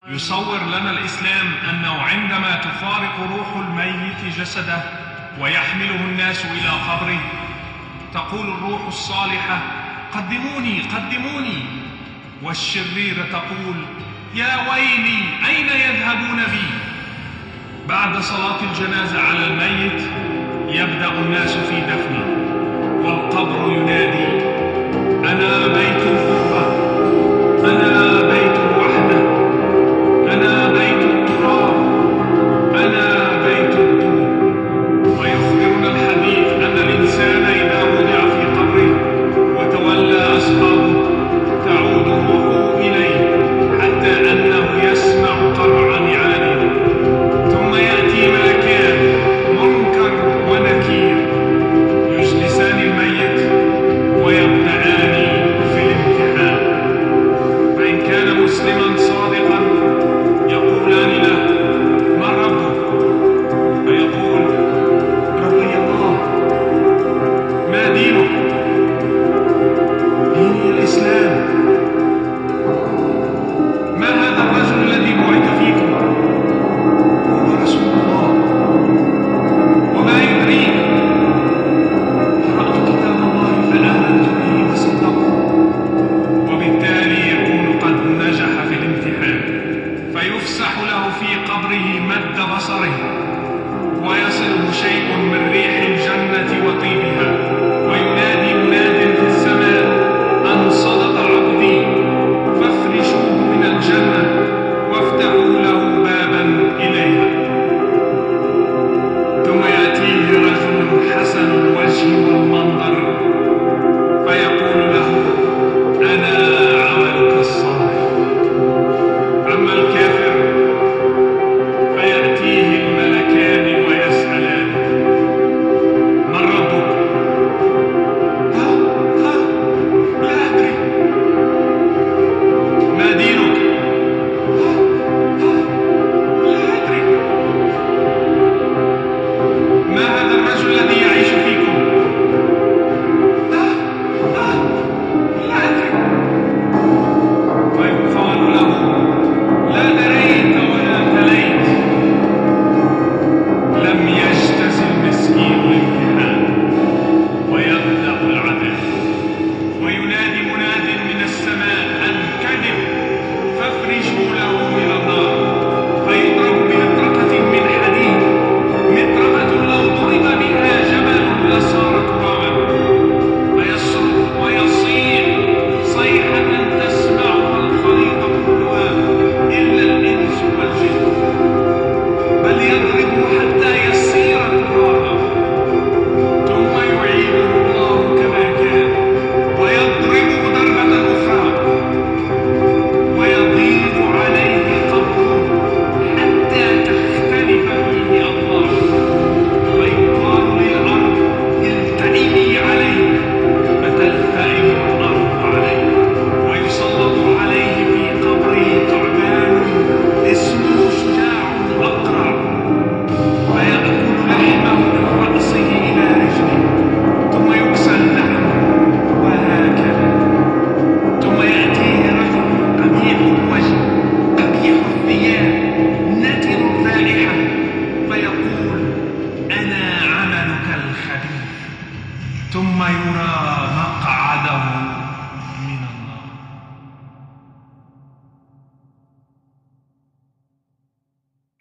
يصور لنا الإسلام أنه عندما تفارق روح الميت جسده ويحمله الناس إلى قبره، تقول الروح الصالحة: قدموني قدموني، والشريرة تقول: يا ويلي أين يذهبون بي؟ بعد صلاة الجنازة على الميت يبدأ الناس في دفنه، والقبر ينادي: أنا بيت الغربة، أنا بيت الوحدة، أنا بيت التراب، أنا بيت الطوب. ويخبرنا الحديث أن الإنسان إذا وضع في قبره وتولى أصحابه تعود روحه إليه، حتى أنه يسمع قرع نعاله، ثم يأتي ملكان منكر ونكير يجلسان الميت ويبدأان في الامتحان. فإن كان مسلما صادقا يقولان له: ما ربك؟ فيقول: ربي الله. ما دينك؟ ديني الإسلام. ما هذا الرجل الذي بعث فيكم؟ هو رسول الله. وما يدريك؟ قرأت كتاب الله فآمنت به وصدقت. وبالتالي يكون قد نجح في الامتحان، فيفسح له في قبره مد بصره، ويصله شيء